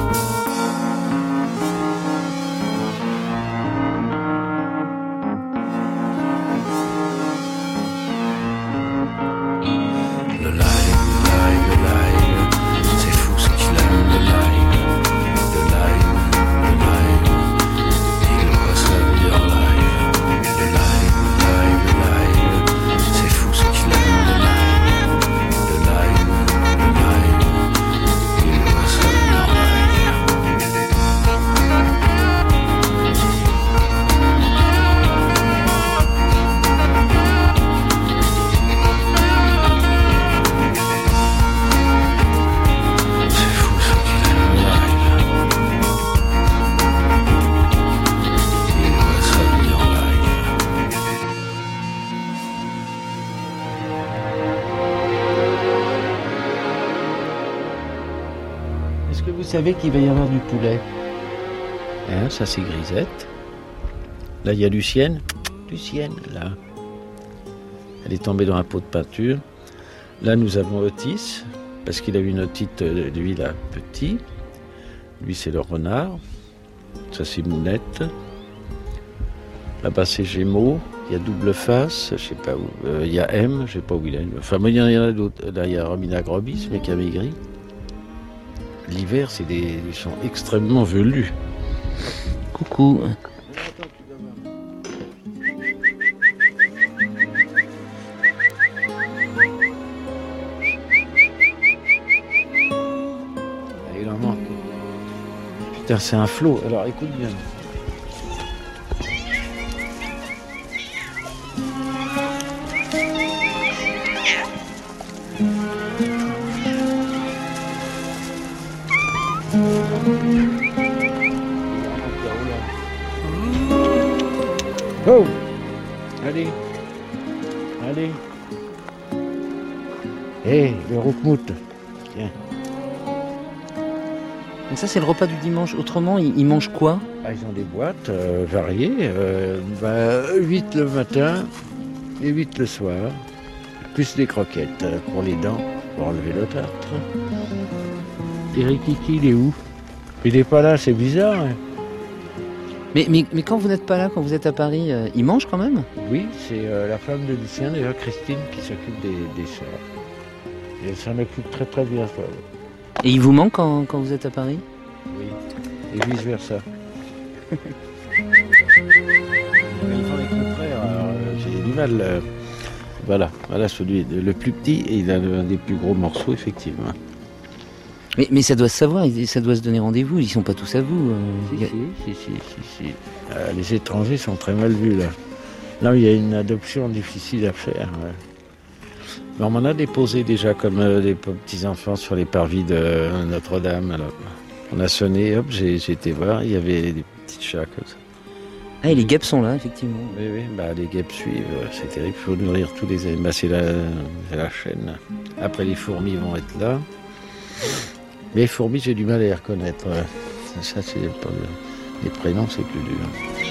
Le live, le live, le live, c'est fou ce qu'il aime, le live. Le live, le live, il voit sa vie en live. Le live, le live, le live, c'est fou ce qu'il aime, le live. Le live, le live, il voit sa vie en live. C'est fou ce qu'il aime, le live. Il voit sa vie en live. Est-ce que vous savez qu'il va y avoir du poulet? Hein, ça c'est Grisette. Là il y a Lucienne. Lucienne, là. Elle est tombée dans un pot de peinture. Là nous avons Otis, parce qu'il a eu une otite, euh, lui là, petit. Lui c'est le renard. Ça c'est Mounette. Là-bas c'est Gémeaux. Il y a Double Face, je sais pas où. Euh, il y a M, je sais pas où il est. Enfin, mais il y en a d'autres. Là il y a Romina Grobis, ce mec a maigri. L'hiver, c'est des, ils sont extrêmement velus. Coucou. Ah, il en manque. Putain, c'est un flot. Alors, écoute bien. Oh! Allez! Allez! Hé, le roukmout! Tiens! Donc ça c'est le repas du dimanche. Autrement, ils, ils mangent quoi? Ah, ils ont des boîtes euh, variées. Euh, bah, huit le matin et huit le soir. Plus des croquettes euh, pour les dents, pour enlever le tartre. Eric Kiki, il est où? Il est pas là, c'est bizarre. Hein. Mais, mais, mais quand vous n'êtes pas là, quand vous êtes à Paris, euh, ils mangent quand même? Oui, c'est euh, la femme de Lucien, déjà Christine, qui s'occupe des, des sœurs. Et elle s'en occupe très très bien, ça. Et ils vous manquent quand, quand vous êtes à Paris? Oui, et vice versa. Ils font les contraires, alors euh, j'ai du mal. Euh, voilà, voilà celui le plus petit, et il a un des plus gros morceaux, effectivement. Mais, mais ça doit se savoir, ça doit se donner rendez-vous, ils sont pas tous à vous. Euh, si, y a... si, si, si, si, si. Euh, les étrangers sont très mal vus, là. Là, il y a une adoption difficile à faire. Ouais. Mais on m'en a déposé déjà comme euh, des petits-enfants sur les parvis de euh, Notre-Dame. Alors, on a sonné, hop, j'ai, j'ai été voir, il y avait des petits chats comme ça. Ah, et les guêpes sont là, effectivement. Oui, oui, bah, les guêpes suivent, c'est terrible, il faut nourrir tous les... Bah, c'est la, c'est la chaîne. Après, les fourmis vont être là. Mais les fourmis, j'ai du mal à les reconnaître. Ça, c'est pas... Les prénoms, c'est plus dur.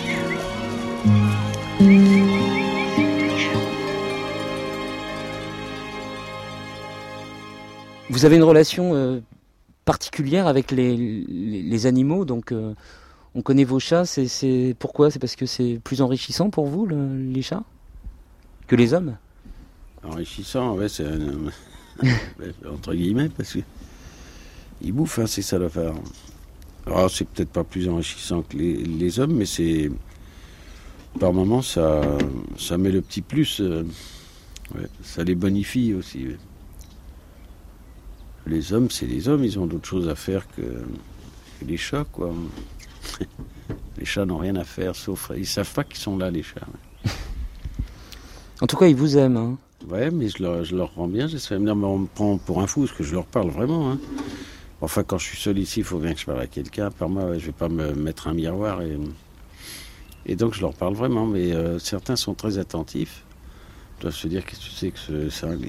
Vous avez une relation euh, particulière avec les, les, les animaux, donc euh, on connaît vos chats. C'est, c'est... Pourquoi? C'est parce que c'est plus enrichissant pour vous, le, les chats, que les hommes? Enrichissant, ouais, c'est un... entre guillemets, parce que ils bouffent, hein, ces salopards. Alors, c'est peut-être pas plus enrichissant que les, les hommes, mais c'est... Par moments, ça, ça met le petit plus. Euh, ouais, ça les bonifie aussi. Ouais. Les hommes, c'est les hommes, ils ont d'autres choses à faire que, que les chats, quoi. Les chats n'ont rien à faire, sauf... Ils savent pas qu'ils sont là, les chats. Ouais. En tout cas, ils vous aiment. Hein. Ouais, mais je leur, je leur rends bien. J'essaie de me dire, mais on me prend pour un fou, parce que je leur parle vraiment. Hein. Enfin, quand je suis seul ici, il faut bien que je parle à quelqu'un. Par moi, ouais, je vais pas me mettre un miroir et... Et donc je leur parle vraiment, mais euh, certains sont très attentifs. Ils doivent se dire, qu'est-ce que tu sais que ce cinglé.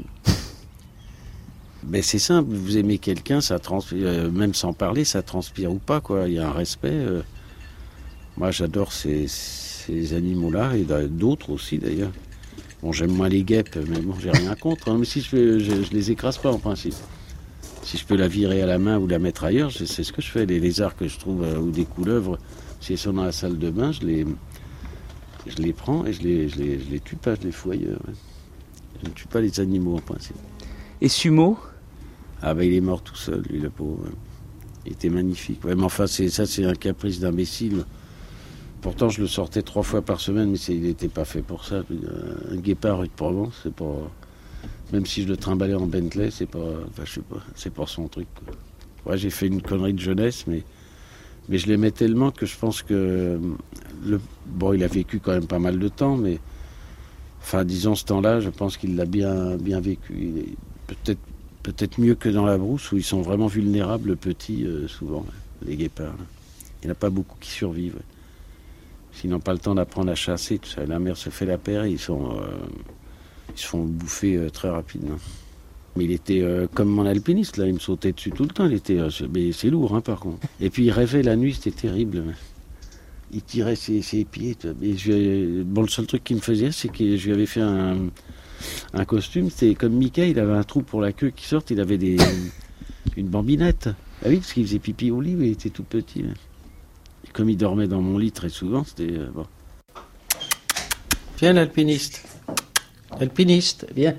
Mais c'est simple, vous aimez quelqu'un, ça transpire, euh, même sans parler, ça transpire ou pas, quoi. Il y a un respect. Euh. Moi j'adore ces, ces animaux-là, et d'autres aussi d'ailleurs. Bon, j'aime moins les guêpes, mais bon, j'ai rien contre. Hein, mais si je, fais, je, je les écrase pas en principe. Si je peux la virer à la main ou la mettre ailleurs, c'est ce que je fais. Les lézards que je trouve, euh, ou des couleuvres, si elles sont dans la salle de bain, je les, je les prends et je les, je les, je les tue pas, je les fous ailleurs. Ouais. Je ne tue pas les animaux en principe. Et Sumo ? Ah ben il est mort tout seul, lui, le pauvre. Il était magnifique. Ouais, mais enfin, c'est, ça c'est un caprice d'imbécile. Pourtant, je le sortais trois fois par semaine, mais c'est, il n'était pas fait pour ça. Un guépard rue de Provence, c'est pas... Même si je le trimballais en Bentley, c'est pas... Enfin, je sais pas, c'est pas son truc, quoi. Ouais, j'ai fait une connerie de jeunesse, mais... Mais je l'aimais tellement que je pense que... Le... Bon, il a vécu quand même pas mal de temps, mais... Enfin, disons, ce temps-là, je pense qu'il l'a bien, bien vécu. Il est peut-être, peut-être mieux que dans la brousse, où ils sont vraiment vulnérables, petits, euh, souvent, les guépards. Il n'y en a pas beaucoup qui survivent. S'ils n'ont pas le temps d'apprendre à chasser, tout ça. La mère se fait la paire et ils, sont, euh... ils se font bouffer euh, très rapidement. Mais il était euh, comme mon alpiniste, là, il me sautait dessus tout le temps. Il était, euh, mais c'est lourd, hein, par contre. Et puis il rêvait la nuit, c'était terrible. Il tirait ses, ses pieds. Et je, bon, le seul truc qui me faisait, c'est que je lui avais fait un, un costume. C'était comme Mickey, il avait un trou pour la queue qui sort, il avait des, une bambinette. Ah oui, parce qu'il faisait pipi au lit, mais il était tout petit. Et comme il dormait dans mon lit très souvent, c'était... Euh, bon. Viens, l'alpiniste. Alpiniste, viens.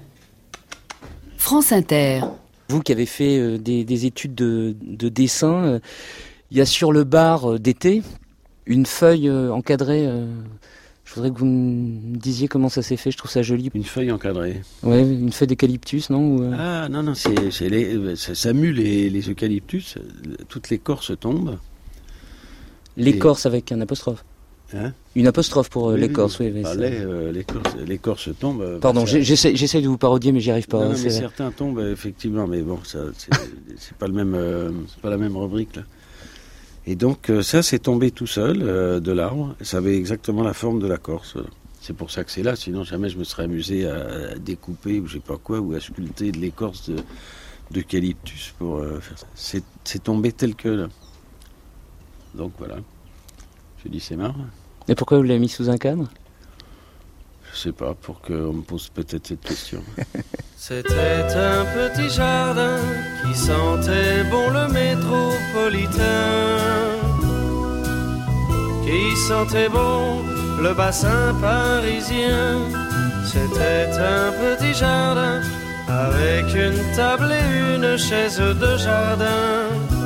France Inter. Vous qui avez fait euh, des, des études de, de dessin, euh, il y a sur le bar euh, d'été une feuille euh, encadrée. Euh, je voudrais que vous me disiez comment ça s'est fait, je trouve ça joli. Une feuille encadrée. Ouais, une feuille d'eucalyptus, non Ou, euh... Ah non, non, c'est, c'est les, ça, ça mue les, les eucalyptus, toute l'écorce tombe. L'écorce et... avec un apostrophe. Hein Une apostrophe pour euh, oui, l'écorce, oui. oui. oui ah, les, euh, l'écorce, l'écorce tombe. Euh, Pardon, ça... j'essaie, j'essaie de vous parodier, mais j'y arrive pas. Non, hein, non, mais c'est... certains tombent effectivement, mais bon, ça, c'est, c'est pas le même, euh, c'est pas la même rubrique là. Et donc euh, ça, c'est tombé tout seul euh, de l'arbre. Ça avait exactement la forme de la corse. Voilà. C'est pour ça que c'est là. Sinon, jamais je me serais amusé à, à découper ou je sais pas quoi ou à sculpter de l'écorce de, d'eucalyptus pour euh, faire ça. C'est, c'est tombé tel que là. Donc voilà. Je dis c'est marrant. Et pourquoi vous l'avez mis sous un cadre ? Je sais pas, pour qu'on me pose peut-être cette question. C'était un petit jardin qui sentait bon le métropolitain, qui sentait bon le bassin parisien. C'était un petit jardin avec une table et une chaise de jardin,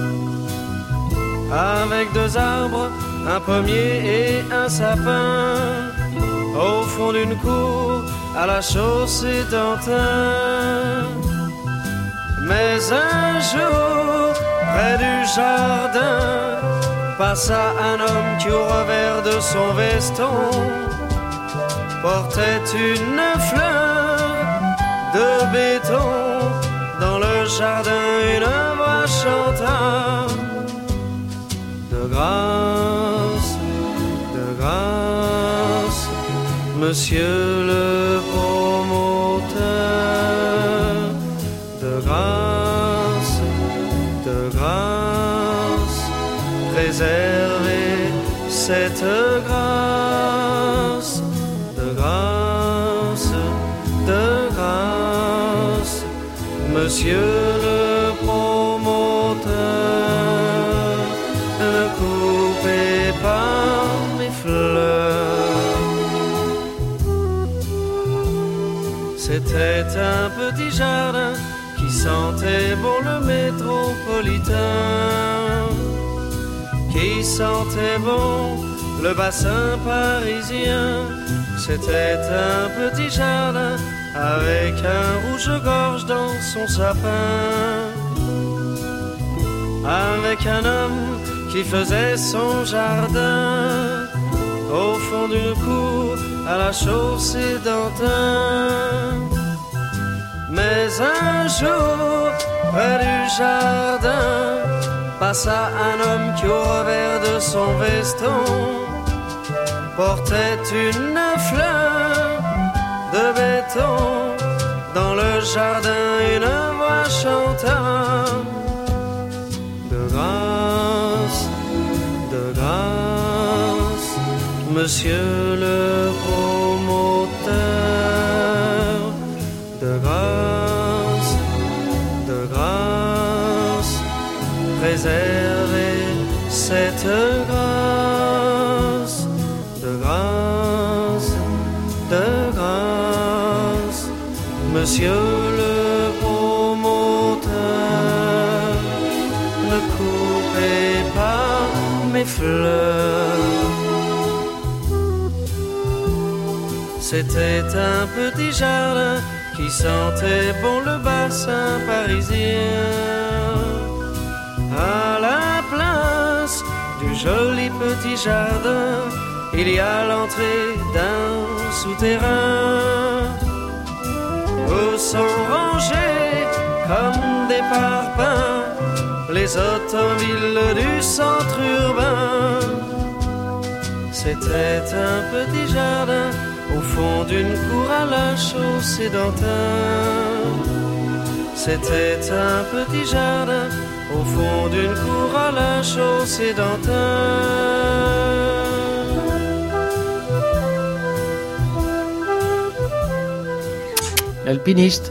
avec deux arbres, un pommier et un sapin, au fond d'une cour à la chaussée d'Antin. Mais un jour, près du jardin, passa un homme qui au revers de son veston portait une fleur de béton. Dans le jardin, une voix chanta: de grâce, de grâce, monsieur le promoteur, de grâce, de grâce, préservez cette grâce, de grâce, de grâce, monsieur le promoteur, ne coupez pas mes fleurs. C'était un petit jardin qui sentait bon le métropolitain, qui sentait bon le bassin parisien. C'était un petit jardin avec un rouge-gorge dans son sapin, avec un homme qui faisait son jardin au fond d'une cour à la chaussée d'Antin. Mais un jour, près du jardin, passa un homme qui au revers de son veston portait une fleur de béton. Dans le jardin, une voix chanta: de grâce, de grâce, monsieur le promoteur, de grâce, de grâce, préservez cette grâce, de grâce, de grâce, monsieur le promoteur, ne coupez pas mes fleurs. C'était un petit jardin qui sentait bon le bassin parisien. À la place du joli petit jardin, il y a l'entrée d'un souterrain où sont rangés comme des parpaings les automobiles du centre urbain. C'était un petit jardin au fond d'une cour à la chaussée d'Antin. C'était un petit jardin au fond d'une cour à la chaussée d'Antin. L'alpiniste.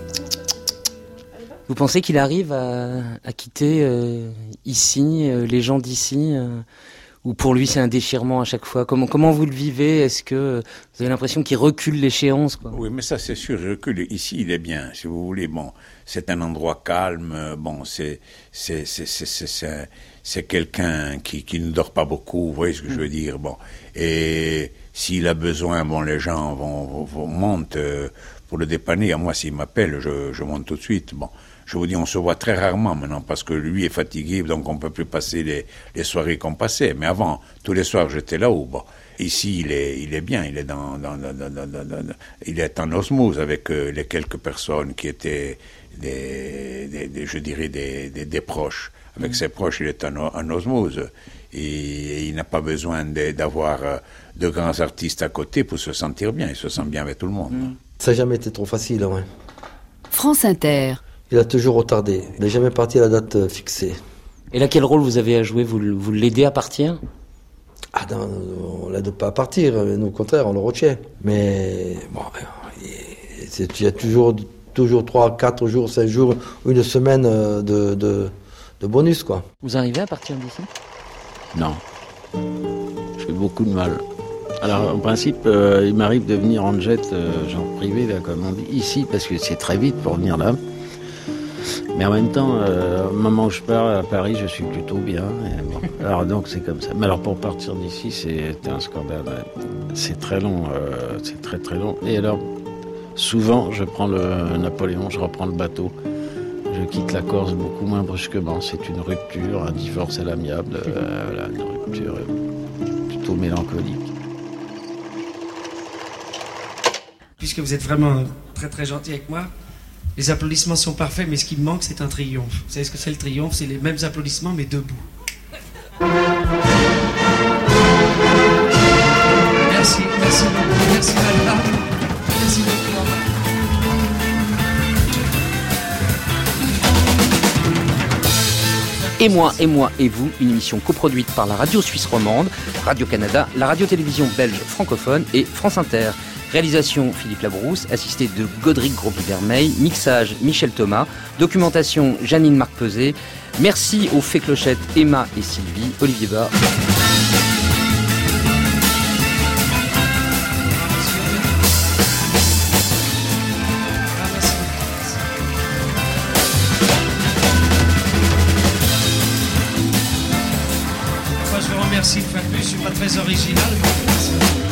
Vous pensez qu'il arrive à, à quitter euh, ici, euh, les gens d'ici euh, ou pour lui c'est un déchirement à chaque fois? Comment, comment vous le vivez? Est-ce que vous avez l'impression qu'il recule l'échéance, quoi? Oui, mais ça c'est sûr, il recule. Ici il est bien, si vous voulez. Bon, c'est un endroit calme. Bon, c'est c'est c'est c'est c'est, c'est, c'est quelqu'un qui qui ne dort pas beaucoup. Vous voyez ce que je veux dire? Bon, et s'il a besoin, bon, les gens vont, vont, vont montent euh, pour le dépanner. À moi, s'il m'appelle, je je monte tout de suite. Bon. Je vous dis, on se voit très rarement maintenant parce que lui est fatigué, donc on peut plus passer les, les soirées qu'on passait. Mais avant, tous les soirs, j'étais là-haut. Bon, ici, il est, il est bien, il est dans, dans, dans, dans, dans, dans il est en osmose avec euh, les quelques personnes qui étaient des, des, des je dirais des, des, des proches. Avec mmh. ses proches, il est en, en osmose et, et il n'a pas besoin de, d'avoir euh, de grands artistes à côté pour se sentir bien. Il se sent bien avec tout le monde. Mmh. Ça n'a jamais été trop facile, ouais. France Inter. Il a toujours retardé. Il n'est jamais parti à la date fixée. Et là, quel rôle vous avez à jouer? Vous, vous l'aidez à partir? Ah non, on ne l'aide pas à partir. Nous, au contraire, on le retient. Mais bon, il y a toujours, toujours trois, quatre jours, cinq jours, une semaine de, de, de bonus, quoi. Vous arrivez à partir d'ici? Non. J'ai beaucoup de mal. Alors, en principe, euh, il m'arrive de venir en jet, euh, genre privé, là, comme on dit, ici, parce que c'est très vite pour venir là. Mais en même temps, euh, au moment où je pars à Paris, je suis plutôt bien. Et bon, alors donc c'est comme ça. Mais alors pour partir d'ici, c'est un scandale. C'est très long, euh, c'est très très long. Et alors, souvent, je prends le Napoléon, je reprends le bateau. Je quitte la Corse beaucoup moins brusquement. C'est une rupture, un divorce à l'amiable, euh, voilà, une rupture plutôt mélancolique. Puisque vous êtes vraiment très très gentil avec moi, les applaudissements sont parfaits, mais ce qui me manque, c'est un triomphe. Vous savez ce que c'est le triomphe? C'est les mêmes applaudissements, mais debout. Merci, merci beaucoup, merci madame. Merci beaucoup. Et moi, et moi, et vous, une émission coproduite par la radio suisse romande, Radio-Canada, la radio-télévision belge francophone et France Inter. Réalisation Philippe Labrousse, assisté de Godric Grosby-Vermeil, mixage Michel Thomas, documentation Janine Marc-Pesé. Merci aux Fées Clochettes Emma et Sylvie, Olivier Bas. ici une fois de plus, je suis pas très original, mais